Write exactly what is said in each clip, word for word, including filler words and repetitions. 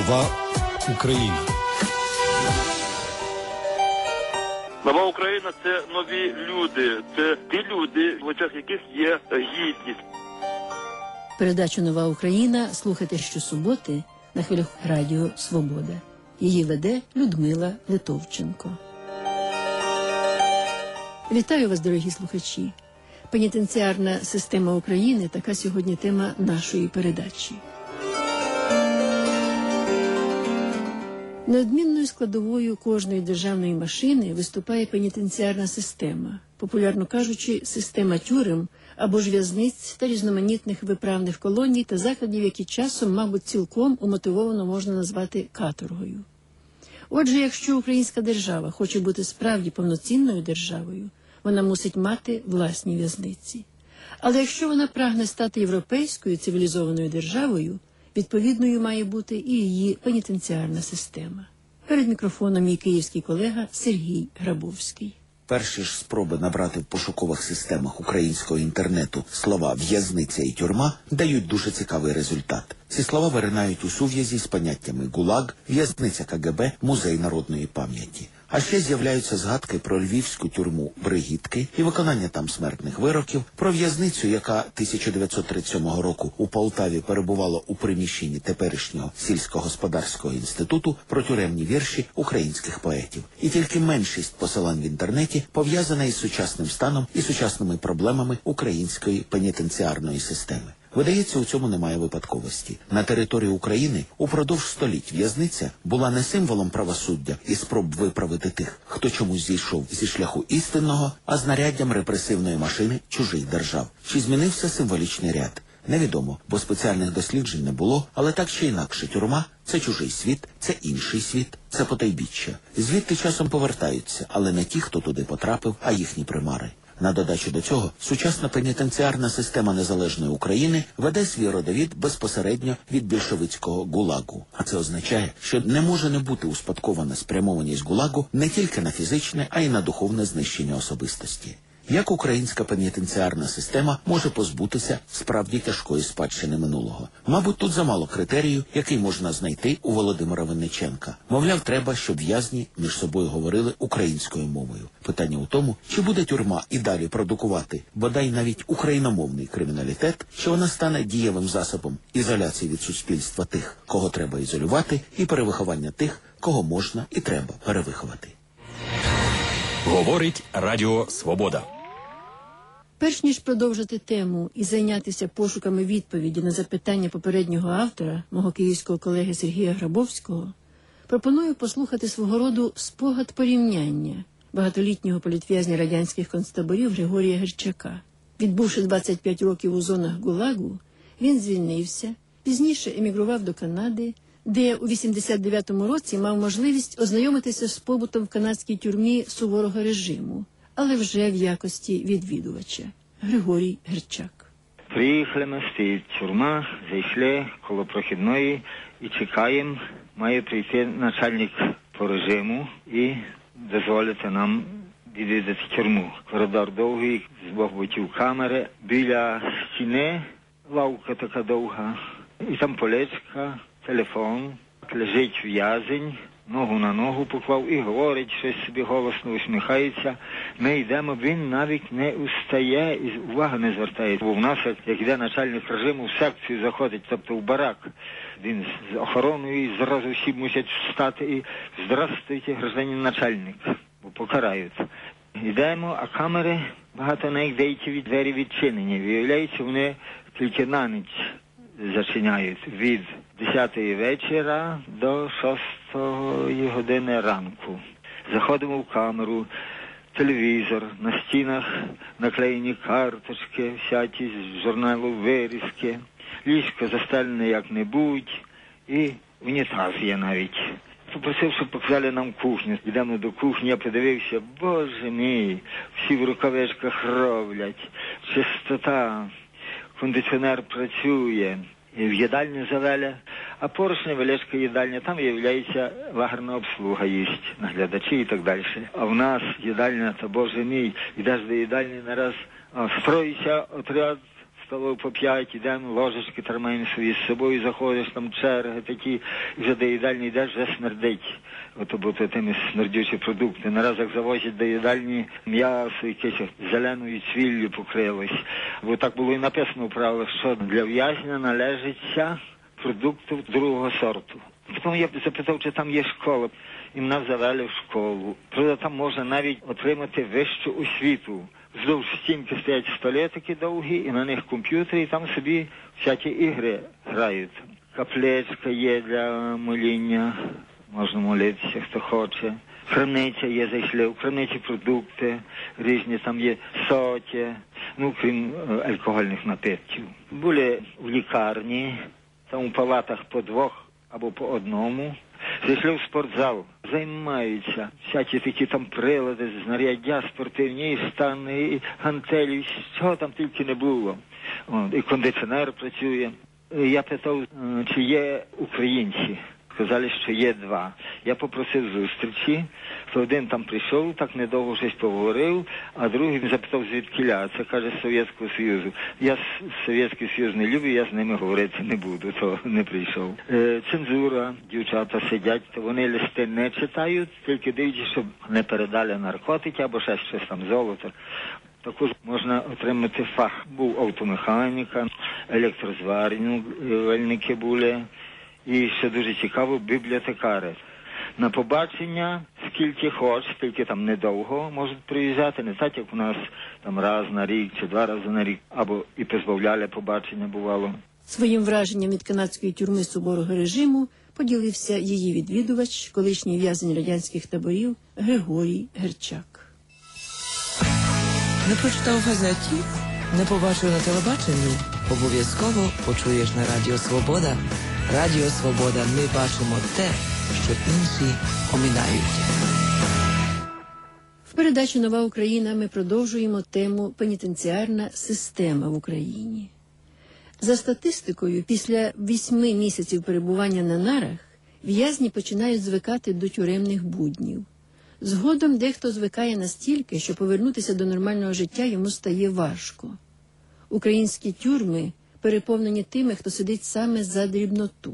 Нова Україна. Нова Україна – це нові люди, це ті люди, в очах яких є гідність. Передачу «Нова Україна» слухайте щосуботи на хвилях Радіо Свобода. Її веде Людмила Литовченко. Вітаю вас, дорогі слухачі. Пенітенціарна система України – така сьогодні тема нашої передачі. Неодмінною складовою кожної державної машини виступає пенітенціарна система, популярно кажучи, система тюрем або ж в'язниць та різноманітних виправних колоній та закладів, які часом, мабуть, цілком умотивовано можна назвати каторгою. Отже, якщо українська держава хоче бути справді повноцінною державою, вона мусить мати власні в'язниці. Але якщо вона прагне стати європейською цивілізованою державою, відповідною має бути і її пенітенціарна система. Перед мікрофоном мій київський колега Сергій Грабовський. Перші ж спроби набрати в пошукових системах українського інтернету слова «в'язниця» і «тюрма» дають дуже цікавий результат. Ці слова виринають у сув'язі з поняттями «ГУЛАГ», «в'язниця КГБ», «музей народної пам'яті». А ще з'являються згадки про львівську тюрму Бригітки і виконання там смертних вироків, про в'язницю, яка тисяча дев'ятсот тридцять сьомого року у Полтаві перебувала у приміщенні теперішнього сільськогосподарського інституту, про тюремні вірші українських поетів. І тільки меншість посилань в інтернеті пов'язана із сучасним станом і сучасними проблемами української пенітенціарної системи. Видається, у цьому немає випадковості. На території України упродовж століть в'язниця була не символом правосуддя і спроб виправити тих, хто чомусь зійшов зі шляху істинного, а знаряддям репресивної машини чужих держав. Чи змінився символічний ряд? Невідомо, бо спеціальних досліджень не було, але так чи інакше тюрма – це чужий світ, це інший світ, це потайбіччя. Звідти часом повертаються, але не ті, хто туди потрапив, а їхні примари. На додачу до цього, сучасна пенітенціарна система незалежної України веде свій родовід безпосередньо від більшовицького ГУЛАГу. А це означає, що не може не бути успадкована спрямованість ГУЛАГу не тільки на фізичне, а й на духовне знищення особистості. Як українська пенітенціарна система може позбутися справді тяжкої спадщини минулого? Мабуть, тут замало критерію, який можна знайти у Володимира Винниченка. Мовляв, треба, щоб в'язні між собою говорили українською мовою. Питання у тому, чи буде тюрма і далі продукувати, бодай навіть україномовний криміналітет, чи вона стане дієвим засобом ізоляції від суспільства тих, кого треба ізолювати, і перевиховання тих, кого можна і треба перевиховати. Говорить Радіо Свобода. Перш ніж продовжити тему і зайнятися пошуками відповіді на запитання попереднього автора, мого київського колеги Сергія Грабовського, пропоную послухати свого роду спогад порівняння багатолітнього політв'язня радянських концтаборів Григорія Герчака. Відбувши двадцять п'ять років у зонах ГУЛАГу, він звільнився, пізніше емігрував до Канади, де у вісімдесят дев'ятому році мав можливість ознайомитися з побутом в канадській тюрмі суворого режиму, але вже в якості відвідувача. Григорій Герчак. Приїхали ми, стоїть тюрма, зайшли коло прохідної і чекаємо, має прийти начальник по режиму і дозволити нам відвідати тюрму. Коридор довгий, з двох боків камери, біля стіни лавка така довга, і там поличка, телефон, лежить в'язень, ногу на ногу поклав і говорить, щось собі голосно усміхається. Ми йдемо, він навіть не устає і уваги не звертає. Бо в нас, як йде начальник режиму, в секцію заходить, тобто в барак. Він з охороною і зразу всі мусять встати і «Здравствуйте, гражданин начальник», бо покарають. Йдемо, а камери, багато на них деякі від двері відчинені. Виявляється, вони тільки на ніч зачиняють від десятої вечора до шостої години ранку. Заходимо в камеру, телевізор, на стінах наклеєні карточки, всякі з журналу вирізки, ліжко застелене як-небудь і унітаз є навіть. Попросив, щоб показали нам кухню. Йдемо до кухні, я подивився, боже мій, всі в рукавичках роблять, чистота. Кондиціонер працює, в їдальню завели, а поруч невеличка їдальня, там, виявляється, лагерна обслуга їсть, наглядачі і так далі. А в нас їдальня, то, боже мій, йдеш до їдальні нараз, а, строїться отряд столов по п'ять, ідемо, ложечки тримаємо свої з собою, заходиш, там черги такі, і вже до їдальні йдеш, вже смердить. Ото бо то тими смердючі продукти. Нараз як завозять до їдальні м'ясо, якесь зеленою цвіллю покрилось. Бо так було і написано в правилах, що для в'язня належиться продуктів другого сорту. Потім я запитав, чи там є школа. І мене завели в школу. Правда, там можна навіть отримати вищу освіту. Вздовж стінки стоять столетики довгі, і на них комп'ютери, і там собі всякі ігри грають. Каплечка є для моління, можна молитися, хто хоче. Крамниця є, зайшли, в крамниці продукти різні, там є соті, ну, крім алкогольних напитків. Були в лікарні, там у палатах по двох або по одному. Зайшли в спортзал, займаються всякі такі там прилади, знаряддя спортивні, і стани, і гантелі, що там тільки не було. О, і кондиціонер працює. Я питав, чи є українці. Сказали, що є два. Я попросив зустрічі, то один там прийшов, так недовго щось поговорив, а другий запитав, звідкіля. Це, каже, з Совєтського Союзу. Я Совєтський Союз не люблю, я з ними говорити не буду, то не прийшов. Е, цензура, дівчата сидять, то вони листи не читають, тільки дивлячись, щоб не передали наркотики або ще щось там, золото. Також можна отримати фах. Був автомеханіка, електрозварювальники були. І ще дуже цікаво, бібліотекари. На побачення, скільки хоч, стільки там недовго можуть приїжджати, не так, як у нас там раз на рік чи два рази на рік, або і позбавляли побачення, бувало. Своїм враженням від канадської тюрми суворого режиму поділився її відвідувач, колишній в'язень радянських таборів Григорій Герчак. Не прочитав в газеті? Не побачив на телебаченні? Обов'язково почуєш на Радіо Свобода. Радіо Свобода. Ми бачимо те, що інші оминають. В передачі «Нова Україна» ми продовжуємо тему «Пенітенціарна система в Україні». За статистикою, після вісьми місяців перебування на нарах в'язні починають звикати до тюремних буднів. Згодом дехто звикає настільки, що повернутися до нормального життя йому стає важко. Українські тюрми переповнені тими, хто сидить саме за дрібноту.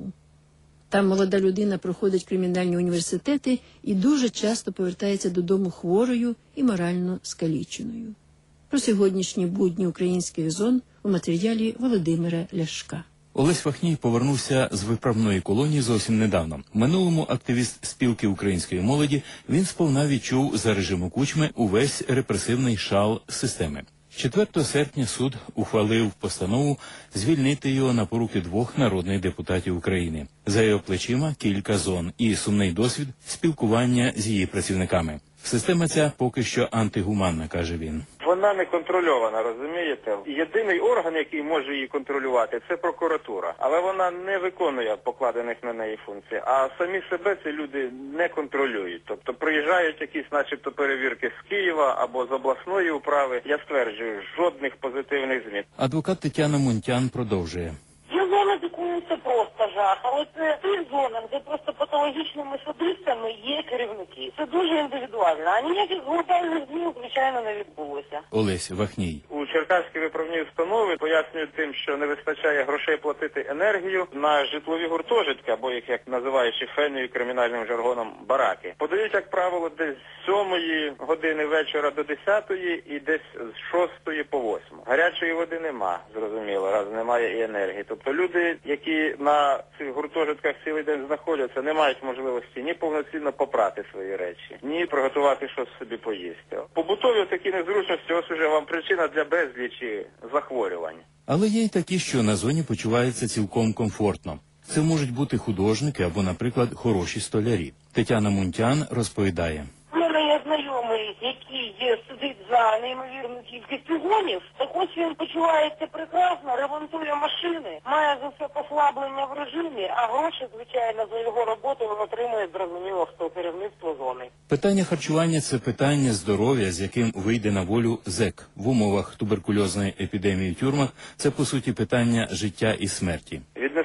Там молода людина проходить кримінальні університети і дуже часто повертається додому хворою і морально скаліченою. Про сьогоднішні будні українських зон у матеріалі Володимира Ляшка. Олесь Вахній повернувся з виправної колонії зовсім недавно. В минулому активіст спілки української молоді, він сповна відчув за режиму Кучми увесь репресивний шал системи. четвертого серпня суд ухвалив постанову звільнити його на поруки двох народних депутатів України. За його плечима кілька зон і сумний досвід спілкування з її працівниками. Система ця поки що антигуманна, каже він. Вона не контрольована, розумієте? Єдиний орган, який може її контролювати, це прокуратура. Але вона не виконує покладених на неї функцій. А самі себе ці люди не контролюють. Тобто приїжджають якісь начебто перевірки з Києва або з обласної управи. Я стверджую, жодних позитивних змін. Адвокат Тетяна Мунтян продовжує. Є зона, з якою це просто жах, але це ті зони, де просто патологічними садистами є керівники. Це дуже індивідуально, а ніяких глобальних змін, звичайно, не відбулося. Олесь Вахній. У Черкаській виправній установі пояснюють тим, що не вистачає грошей платити енергію на житлові гуртожитки, або їх, як називаючи фенію кримінальним жаргоном, бараки. Подають, як правило, десь з сьомої години вечора до десятої і десь з шостої по восьму. Гарячої води нема, зрозуміло, раз немає і енергії. Тобто люди, які на цих гуртожитках цілий день знаходяться, не мають можливості ні повноцінно попрати свої речі, ні приготувати щось собі поїсти. Побутові такі незручності, ось уже вам причина для безлічі захворювань. Але є й такі, що на зоні почуваються цілком комфортно. Це можуть бути художники або, наприклад, хороші столярі. Тетяна Мунтян розповідає. У мене є знайомий, який є, сидить за неймовірну кількість погонів. Так ось він почувається прекрасно, ремонтує машини, має за це послаблення в режимі, а гроші, звичайно, за його роботу він отримує, зрозуміло, хто керівництво зони. Питання харчування – це питання здоров'я, з яким вийде на волю зек. В умовах туберкульозної епідемії в тюрмах – це, по суті, питання життя і смерті. Віднесення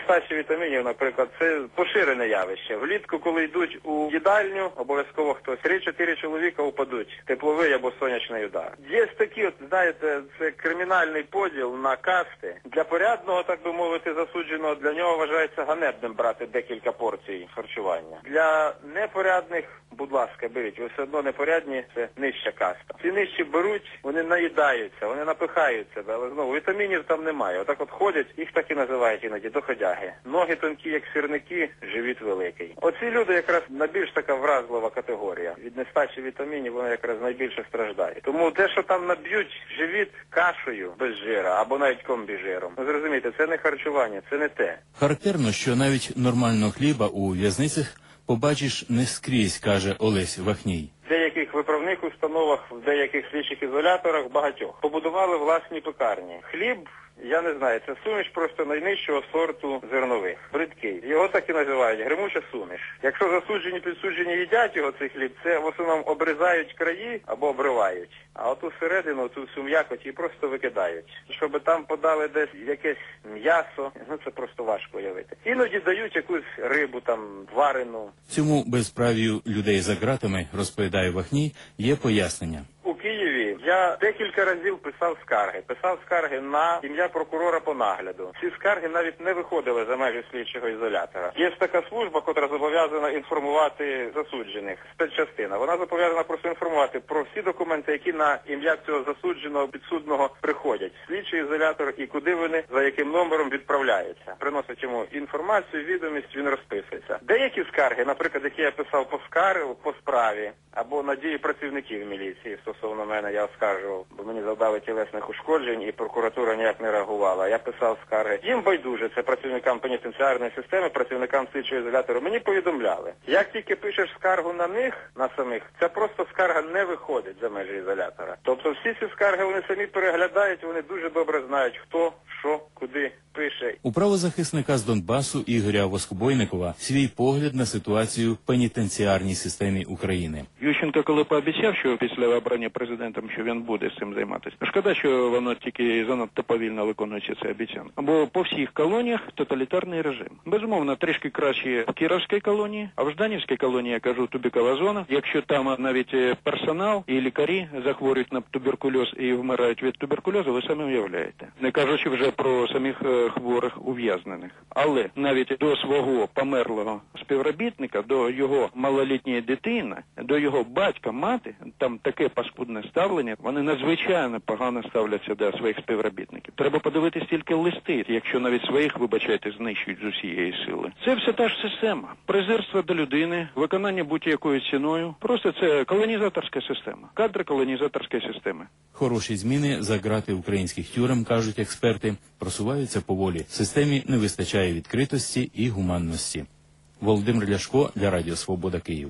нестача вітамінів, наприклад, це поширене явище. Влітку, коли йдуть у їдальню, обов'язково хтось три-чотири чоловіка упадуть. Тепловий або сонячний удар. Є такі, от, знаєте, це кримінальний поділ на касти. Для порядного, так би мовити, засудженого, для нього вважається ганебним брати декілька порцій харчування. Для непорядних, будь ласка, беріть. Ви все одно непорядні, це нижча каста. Ці нижчі беруть, вони наїдаються, вони напихаються, але знову вітамінів там немає. Отак от ходять, їх так і називають іноді доходяги. Ноги тонкі, як сірники, живіт великий. Оці люди якраз найбільш така вразлива категорія. Від нестачі вітамінів вони якраз найбільше страждають. Тому те, що там наб'ють живіт кашею без жира або навіть комбіжиром, ну зрозумійте, це не харчування, це не те. Характерно, що навіть нормального хліба у в'язницях побачиш не скрізь, каже Олесь Вахній. В деяких виправних установах, в деяких слідчих ізоляторах, багатьох, побудували власні пекарні. Хліб, я не знаю, це суміш просто найнижчого сорту зернових. Бридкий. Його так і називають гримуча суміш. Якщо засуджені, підсуджені їдять його, цей хліб, це в основному обрізають краї або обривають. А оту середину, ту всю м'якоть її просто викидають. Щоб там подали десь якесь м'ясо, ну це просто важко уявити. Іноді дають якусь рибу там варену. Цьому безправію людей за ґратами, розповідає Вахній, є пояснення. У Києві я декілька разів писав скарги. Писав скарги на ім'я прокурора по нагляду. Ці скарги навіть не виходили за межі слідчого ізолятора. Є така служба, котра зобов'язана інформувати засуджених, спецчастина. Вона зобов'язана просто інформувати про всі документи, які на ім'я цього засудженого підсудного приходять. Слідчий ізолятор і куди вони, за яким номером відправляються. Приносить йому інформацію, відомість, він розписується. Деякі скарги, наприклад, які я писав по скаргу, по справі, або на дії працівників міліції, стосовно мене я оскаржував, бо мені завдали тілесних ушкоджень і прокуратура ніяк не реагувала. Я писав скарги. Їм байдуже, це працівникам пенітенціарної системи, працівникам слідчого ізолятору. Мені повідомляли. Як тільки пишеш скаргу на них, на самих, ця просто скарга не виходить за межі ізолятора. Тобто всі ці скарги вони самі переглядають, вони дуже добре знають, хто, що, куди пише. У правозахисника з Донбасу Ігоря Воскобойникова свій погляд на ситуацію в пенітенціарній системі України. Ющенко, коли пообіцяв, що після обрання президентом, що він буде з цим займатися. Шкода, що воно тільки занадто повільно виконується це обіцянка. Бо по всіх колоніях тоталітарний режим. Безумовно, трішки краще в Кіровській колонії, а в Жданівській колонії, я кажу, тубікова зона. Якщо там навіть персонал і лікарі захворюють на туберкульоз і вмирають від туберкульозу, ви самі уявляєте. Не кажучи вже про самих хворих ув'язнених. Але навіть до свого померлого співробітника, до його малолітньої дитини, до його батька, мати, там таке паскудне ставлення, вони надзвичайно погано ставляться до своїх співробітників. Треба подивитись тільки листи, якщо навіть своїх, вибачайте, знищують з усієї сили. Це все та ж система. Презирство до людини, виконання будь-якою ціною. Просто це колонізаторська система. Кадри колонізаторської системи. Хороші зміни за ґрати українських тюрем, кажуть експерти, просуваються поволі. Системі не вистачає відкритості і гуманності. Володимир Ляшко для Радіо Свобода, Київ.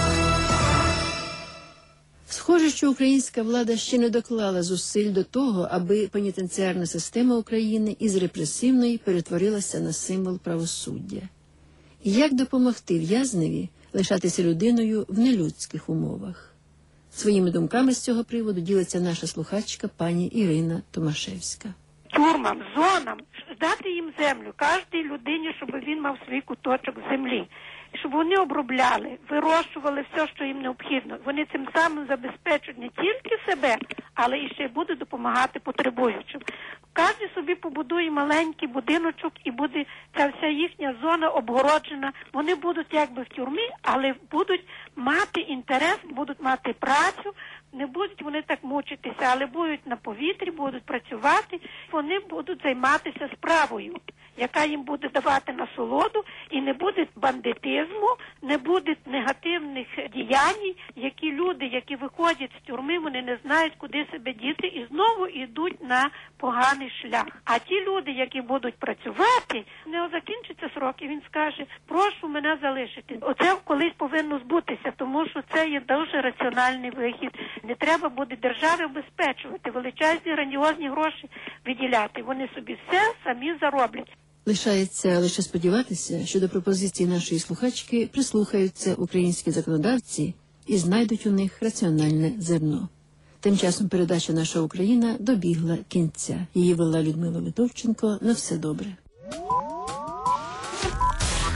Схоже, що українська влада ще не доклала зусиль до того, аби пенітенціарна система України із репресивної перетворилася на символ правосуддя. Як допомогти в'язневі лишатися людиною в нелюдських умовах? Своїми думками з цього приводу ділиться наша слухачка пані Ірина Томашевська. Тюрмам, зонам, дати їм землю, кожній людині, щоб він мав свій куточок землі. Щоб вони обробляли, вирощували все, що їм необхідно. Вони цим самим забезпечують не тільки себе, але і ще й будуть допомагати потребуючим. Кожен собі побудує маленький будиночок і буде ця вся їхня зона обгороджена. Вони будуть якби в тюрмі, але будуть мати інтерес, будуть мати працю, не будуть вони так мучитися, але будуть на повітрі, будуть працювати, вони будуть займатися справою, яка їм буде давати насолоду, і не буде бандитизму, не буде негативних діянь, які люди, які виходять з тюрми, вони не знають, куди себе діти, і знову йдуть на поганий шлях. А ті люди, які будуть працювати, не закінчиться срок, і він скаже, прошу мене залишити. Оце колись повинно збутися, тому що це є дуже раціональний вихід. Не треба буде держави обезпечувати, величезні, грандіозні гроші виділяти. Вони собі все самі зароблять. Лишається лише сподіватися, що до пропозиції нашої слухачки прислухаються українські законодавці і знайдуть у них раціональне зерно. Тим часом передача «Наша Україна» добігла кінця. Її вела Людмила Литовченко. На все добре.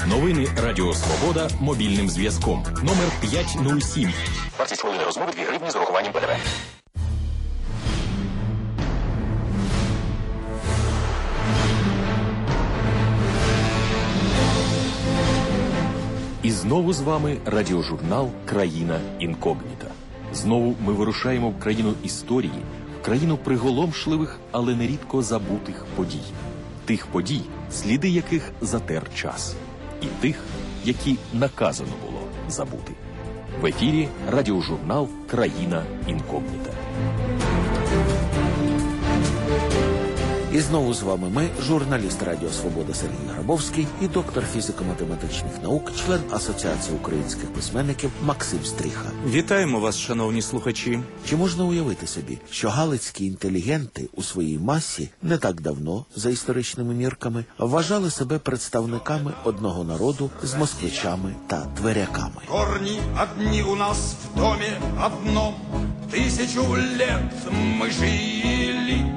Новини Радіо Свобода мобільним зв'язком. Номер п'ять нуль сім. Вартість хвилини розмови дві гривні з урахуванням П Д В. І знову з вами радіожурнал «Країна інкогніта». Знову ми вирушаємо в країну історії, в країну приголомшливих, але нерідко забутих подій. Тих подій, сліди яких затер час. І тих, які наказано було забути. В ефірі радіожурнал «Країна інкогніта». І знову з вами ми, журналіст Радіо Свобода Сергій Грабовський і доктор фізико-математичних наук, член Асоціації українських письменників Максим Стріха. Вітаємо вас, шановні слухачі. Чи можна уявити собі, що галицькі інтелігенти у своїй масі не так давно, за історичними мірками, вважали себе представниками одного народу з москвичами та тверяками? Корни одни у нас в доме одном, тысячу лет мы жили.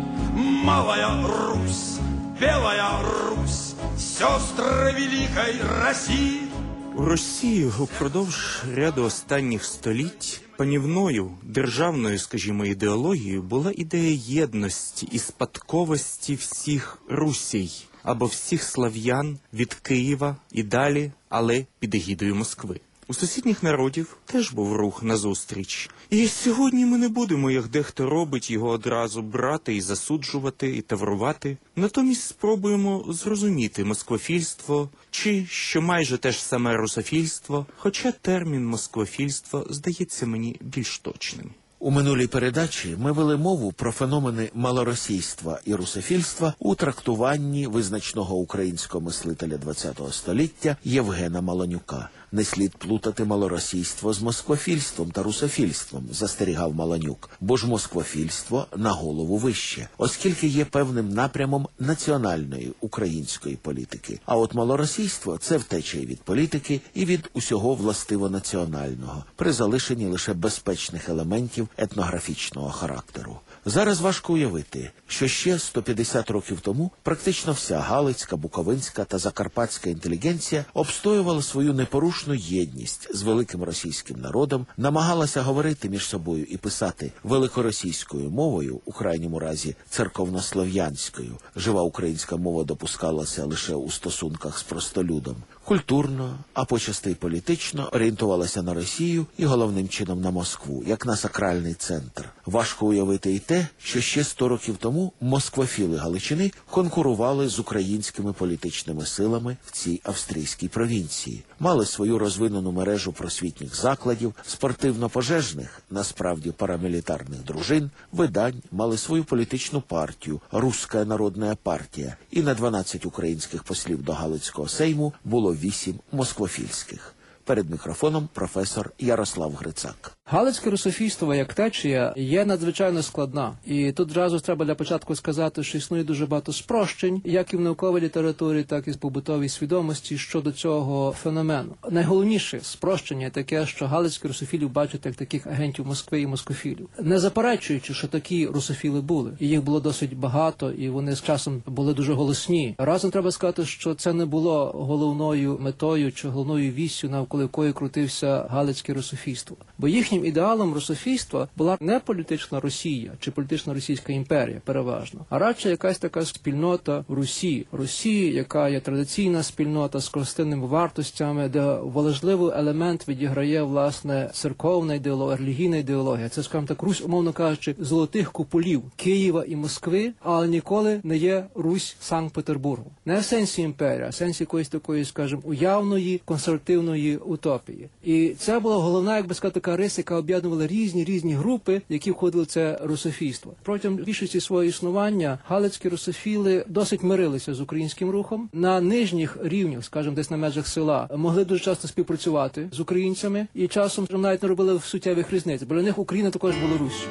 Малая Русь, Белая Русь, сестры Великой России. У Росії упродовж ряду останніх століть панівною державною, скажімо, ідеологією була ідея єдності і спадковості всіх Русій або всіх слав'ян від Києва і далі, але під егідою Москви. У сусідніх народів теж був рух назустріч. І сьогодні ми не будемо, як дехто робить, його одразу брати і засуджувати, і таврувати. Натомість спробуємо зрозуміти москвофільство, чи, що майже те ж саме русофільство, хоча термін москвофільство здається мені більш точним. У минулій передачі ми вели мову про феномени малоросійства і русофільства у трактуванні визначного українського мислителя ХХ століття Євгена Маланюка. Не слід плутати малоросійство з москвофільством та русофільством, застерігав Маланюк, бо ж москвофільство на голову вище, оскільки є певним напрямом національної української політики. А от малоросійство – це втеча від політики і від усього властиво національного, при залишенні лише безпечних елементів етнографічного характеру. Зараз важко уявити, що ще сто п'ятдесят років тому практично вся галицька, буковинська та закарпатська інтелігенція обстоювала свою непорушну єдність з великим російським народом, намагалася говорити між собою і писати великоросійською мовою, у крайньому разі церковнослов'янською. Жива українська мова допускалася лише у стосунках з простолюдом. Культурно, а почасти й політично орієнтувалася на Росію і головним чином на Москву, як на сакральний центр. Важко уявити і те, що ще сто років тому москвофіли Галичини конкурували з українськими політичними силами в цій австрійській провінції. Мали свою розвинену мережу просвітніх закладів, спортивно-пожежних, насправді парамілітарних дружин, видань, мали свою політичну партію «Руська народна партія», і на дванадцять українських послів до Галицького сейму було вісім москвофільських. Перед мікрофоном професор Ярослав Грицак. Галицьке русофільство як течія є надзвичайно складна. І тут зразу треба для початку сказати, що існує дуже багато спрощень, як і в науковій літературі, так і в побутовій свідомості щодо цього феномену. Найголовніше спрощення таке, що галицькі русофілів бачать як таких агентів Москви і москофілів. Не заперечуючи, що такі русофіли були. І їх було досить багато, і вони з часом були дуже голосні. Разом треба сказати, що це не було головною метою чи головною віссю, навколо якої крутився галицьке русофільство. Бо їхнім ідеалом русофільства була не політична Росія чи політична Російська імперія, переважно, а радше якась така спільнота Русі. Русі, яка є традиційна спільнота з коростинними вартостями, де важливий елемент відіграє, власне, церковна ідеологія, релігійна ідеологія. Це, скажімо так, Русь, умовно кажучи, золотих куполів Києва і Москви, але ніколи не є Русь Санкт-Петербургу. Не в сенсі імперії, а в сенсі якоїсь такої, скажімо, уявної, консервативної утопії. І це була головна, як би сказати, така риса, яка об'єднувала різні-різні групи, які входили в це русофільство. Протягом більшості свого існування галицькі русофіли досить мирилися з українським рухом. На нижніх рівнях, скажімо, десь на межах села, могли дуже часто співпрацювати з українцями і часом навіть не робили суттєвих різниць, бо для них Україна також була Руссю.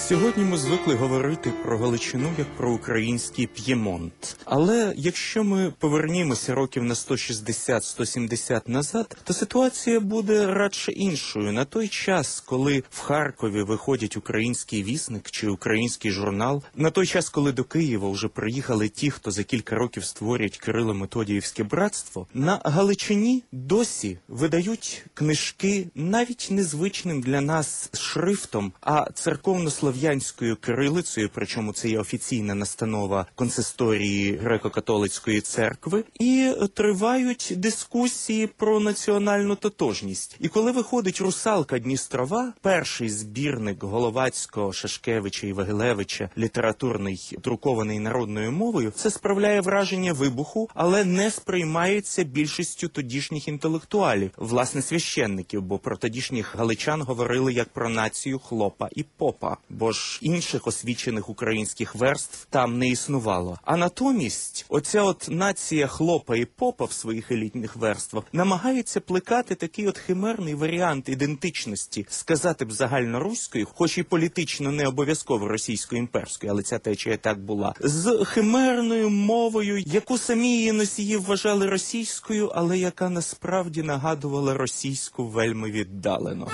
Сьогодні ми звикли говорити про Галичину як про український П'ємонт. Але якщо ми повернімося років на сто шістдесят - сто сімдесят назад, то ситуація буде радше іншою. На той час, коли в Харкові виходять український вісник чи український журнал, на той час, коли до Києва вже приїхали ті, хто за кілька років створять Кирило-Методіївське братство, на Галичині досі видають книжки навіть незвичним для нас шрифтом, а церковно-слов'янською кирилицею, причому це є офіційна настанова консисторії греко-католицької церкви, і тривають дискусії про національну тотожність. І коли виходить «Русалка Дністрова», перший збірник Головацького, Шашкевича і Вагилевича, літературний, друкований народною мовою, це справляє враження вибуху, але не сприймається більшістю тодішніх інтелектуалів, власне, священників, бо про тодішніх галичан говорили як про націю хлопа і попа, бо ж інших освічених українських верств там не існувало. А натомість оця от нація хлопа і попа в своїх елітних верствах намагається плекати такий от химерний варіант ідентичності, сказати б загальноруською, хоч і політично не обов'язково російсько-імперською, але ця течія так була, з химерною мовою, яку самі її носії вважали російською, але яка насправді нагадувала російську вельми віддалено.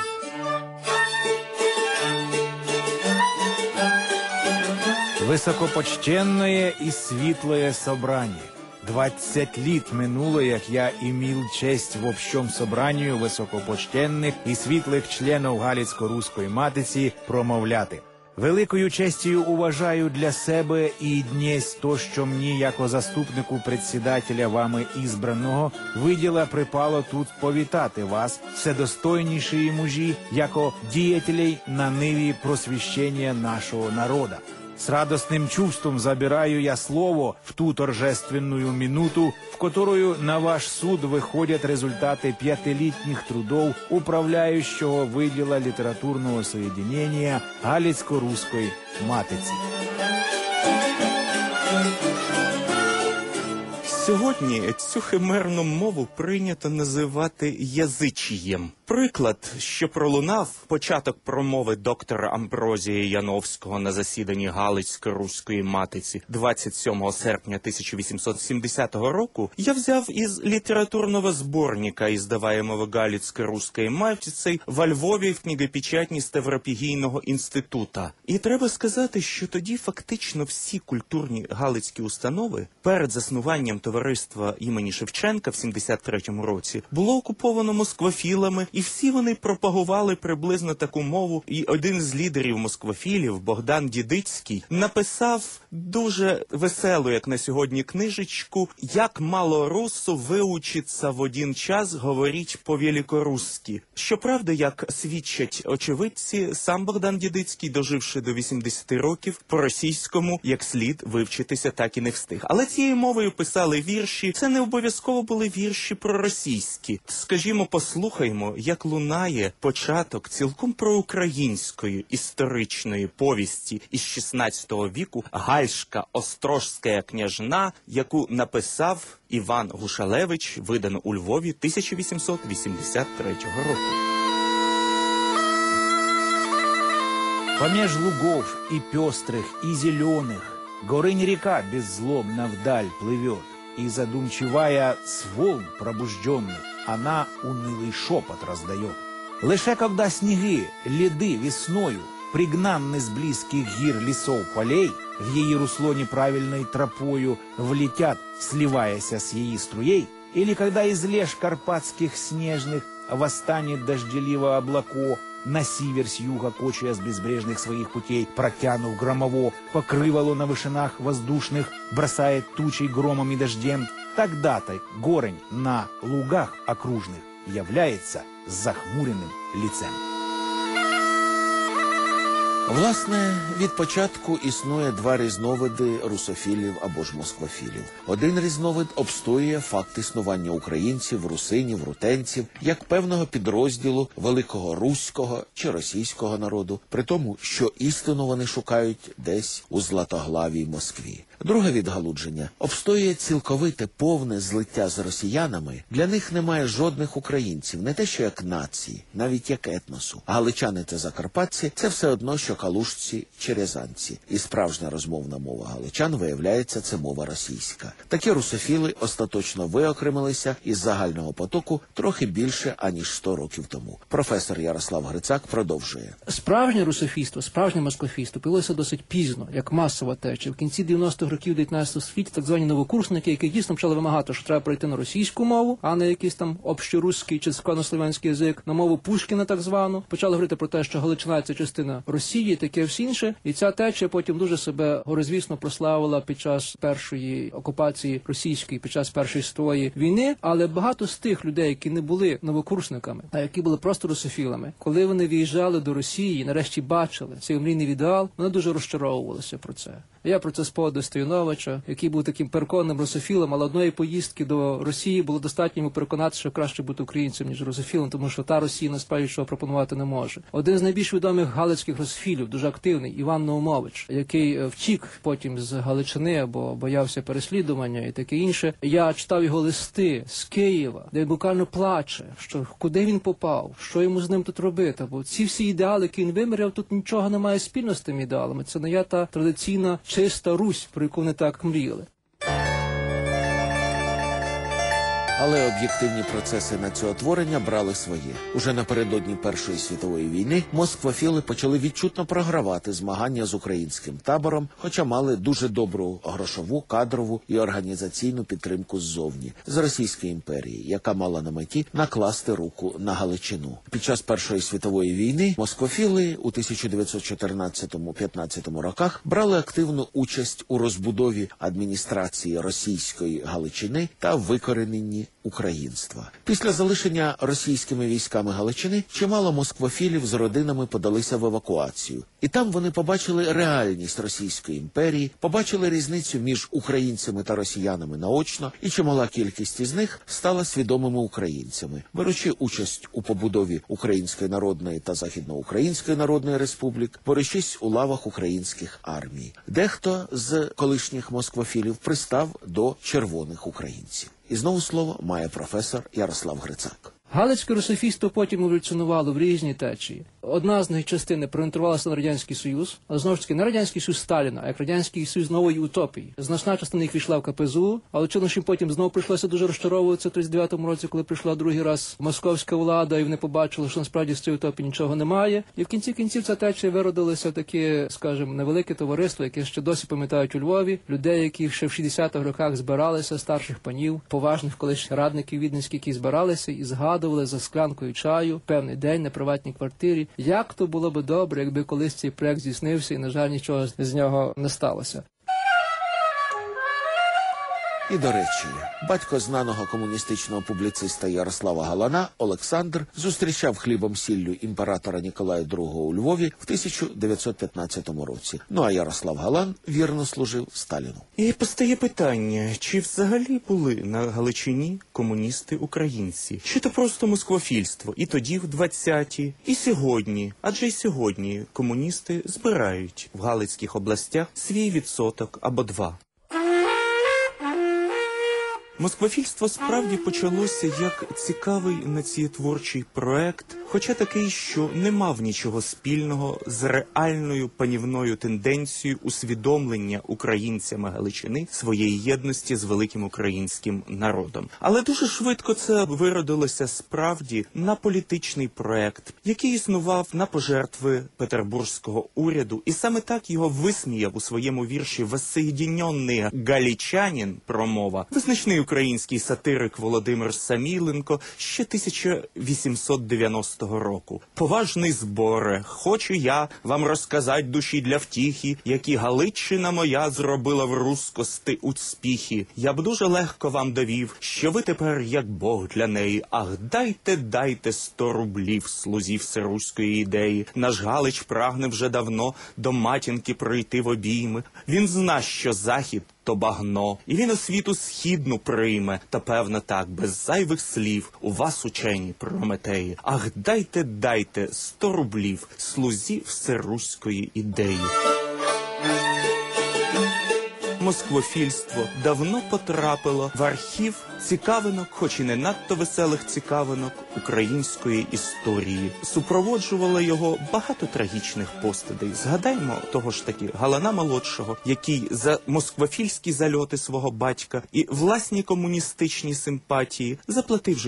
Высокопочтенное и светлое собрание. Двадцать лет минуло, як я имел честь в общем собранию високопочтенних і світлих членів Галицько-Руської Матиці промовляти. Великою честю уважаю для себе і днесь то, що мені, яко заступнику председателя вами ізбраного, виділа припало тут повітати вас, вседостойніші мужі, яко діятелей на ниві просвіщення нашого народа. С радостным чувством забираю я слово в ту торжественную минуту, в которую на ваш суд выходят результаты пятилетних трудов управляющего выдела литературного соединения Галицько-Руської Матиці. Сьогодні цю химерну мову прийнято називати язичієм. Приклад, що пролунав, початок промови доктора Амброзія Яновського на засіданні Галицько-Руської Матиці двадцять сьомого серпня тисяча вісімсот сімдесятого року, я взяв із літературного зборника, издаваемого Галицько-Руської Матицей во Львові в книгопечатні Ставропігійного інститута. І треба сказати, що тоді фактично всі культурні галицькі установи перед заснуванням товариства імені Шевченка в сімдесят третьому році було окуповано москвофілами, і всі вони пропагували приблизно таку мову, і один з лідерів москвофілів, Богдан Дідицький, написав дуже веселу, як на сьогодні, книжечку «Як малорусу виучиться в один час говорить по-великорусски». Щоправда, як свідчать очевидці, сам Богдан Дідицький, доживши до вісімдесяти років, по-російському як слід вивчитися так і не встиг. Але цією мовою писали вірші, це не обов'язково були вірші проросійські. Скажімо, послухаймо, як лунає початок цілком проукраїнської історичної повісті із шістнадцятого віку «Гальшка Острожська княжна», яку написав Іван Гушалевич, видано у Львові тисяча вісімсот вісімдесят третього року. Помеж лугов и пестрых, и зеленых горынь-река беззлобно вдаль плывет, и, задумчивая с волн пробужденных, она унылый шепот раздает. Лише когда снеги, леды весною, пригнанны с близких гир лесов полей, в ее русло неправильной тропою влетят, сливаясь с ее струей, или когда из леж карпатских снежных восстанет дожделиво облако, на сивер с юга, кочуя с безбрежных своих путей, протянув громово, покрывало на вышинах воздушных, бросает тучей громом и дождем, тогда-то горень на лугах окружных является с захмуренным лицем. Власне, від початку існує два різновиди русофілів або ж москвофілів. Один різновид обстоює факт існування українців, русинів, рутенців, як певного підрозділу великого руського чи російського народу, при тому, що істину вони шукають десь у златоглавій Москві. Друге відгалудження – обстоює цілковите повне злиття з росіянами. Для них немає жодних українців, не те що як нації, навіть як етносу. Галичани та закарпатці – це все одно, що калужці чи рязанці. І справжня розмовна мова галичан, виявляється, це мова російська. Такі русофіли остаточно виокремилися із загального потоку трохи більше, аніж сто років тому. Професор Ярослав Грицак продовжує. Справжнє русофійство, справжнє москофійство появилося досить пізно, як масова течія. В кінці дев'яностих років дев'ятнадцятого століття так звані новокурсники, які дійсно почали вимагати, що треба прийти на російську мову, а не якийсь там общоруський чи церковно-славянський язик, на мову Пушкіна так звану. Почали говорити про те, що Галичина – це частина Росії, таке всі інше. І ця течія потім дуже себе горизвісно прославила під час першої окупації російської, під час першої світової війни. Але багато з тих людей, які не були новокурсниками, а які були просто русофілами, коли вони виїжджали до Росії, нарешті бачили цей мрійний ідеал, вони дуже розчаровувалися про це. Я про це спогаду Стояновича, який був таким переконаним русофілом, але одної поїздки до Росії було достатньо йому переконатися, що краще бути українцем, ніж русофілом, тому що та Росія насправді що пропонувати не може. Один з найбільш відомих галицьких русофілів, дуже активний, Іван Наумович, який втік потім з Галичини, бо боявся переслідування і таке інше. Я читав його листи з Києва, де він буквально плаче, що куди він попав, що йому з ним тут робити, бо ці всі ідеали, які він виміряв, тут нічого немає спільно з тими ідеалами. Це не є та традиційна чиста Русь, про яку вони так мріяли. Але об'єктивні процеси націотворення брали своє. Уже напередодні Першої світової війни москвофіли почали відчутно програвати змагання з українським табором, хоча мали дуже добру грошову, кадрову і організаційну підтримку ззовні, з Російської імперії, яка мала на меті накласти руку на Галичину. Під час Першої світової війни москвофіли у тисяча дев'ятсот чотирнадцятому-п'ятнадцятому роках брали активну участь у розбудові адміністрації російської Галичини та викорененні українства. Після залишення російськими військами Галичини чимало москвофілів з родинами подалися в евакуацію. І там вони побачили реальність Російської імперії, побачили різницю між українцями та росіянами наочно, і чимала кількість із них стала свідомими українцями, беручи участь у побудові Української Народної та Західноукраїнської Народної Республік, борючись у лавах українських армій. Дехто з колишніх москвофілів пристав до червоних українців. І знову слово має професор Ярослав Грицак. Галицьке русофійство потім еволюціонувало в різні течії. Одна з них частини проінтерувалася на Радянський Союз, але знову ж таки не Радянський Союз Сталіна, а як Радянський Союз нової утопії. Значна частина їх війшла в ка пе зе у, але чому ж їм потім знову прийшлося дуже розчаровуватися в тридцять дев'ятому році, коли прийшла другий раз московська влада, і вони побачили, що насправді з цієї утопії нічого немає. І в кінці кінців ця течія виродилася таке, скажімо, невелике товариство, яке ще досі пам'ятають у Львові, людей, які ще в шістдесятих роках збиралися, старших панів, поважних колишніх радників відницьких, які збиралися і згадували за склянкою чаю певний день на приватній квартирі. Як то було би добре, якби колись цей проект здійснився, і, на жаль, нічого з нього не сталося. І, до речі, батько знаного комуністичного публіциста Ярослава Галана, Олександр, зустрічав хлібом-сіллю імператора Ніколая другого у Львові в тисяча дев'ятсот п'ятнадцятому році. Ну а Ярослав Галан вірно служив Сталіну. І постає питання, чи взагалі були на Галичині комуністи-українці? Чи то просто москвофільство? І тоді, в двадцяті, і сьогодні. Адже й сьогодні комуністи збирають в галицьких областях свій відсоток або два. Москвофільство справді почалося як цікавий націєтворчий проект, хоча такий, що не мав нічого спільного з реальною панівною тенденцією усвідомлення українцями Галичини своєї єдності з великим українським народом. Але дуже швидко це виродилося справді на політичний проект, який існував на пожертви петербурзького уряду, і саме так його висміяв у своєму вірші «Воссоєдіньонний галичанин» промова, визначний український сатирик Володимир Саміленко ще тисяча вісімсот дев'яностого року. «Поважний зборе, хочу я вам розказать душі для втіхи, які Галичина моя зробила в рускости успіхи. Я б дуже легко вам довів, що ви тепер як Бог для неї. Ах, дайте, дайте сто рублів слузі всеруської ідеї. Наш Галич прагне вже давно до матінки прийти в обійми. Він зна, що Захід то багно, і він освіту східну прийме, та певно так, без зайвих слів, у вас учені Прометеї. Ах, дайте, дайте сто рублів слузі всеруської ідеї». москвофільство давно потрапило в архів цікавинок, хоч і не надто веселих цікавинок, української історії. Супроводжувало його багато трагічних постатей. Згадаймо того ж таки Галана-молодшого, який за москвофільські зальоти свого батька і власні комуністичні симпатії заплатив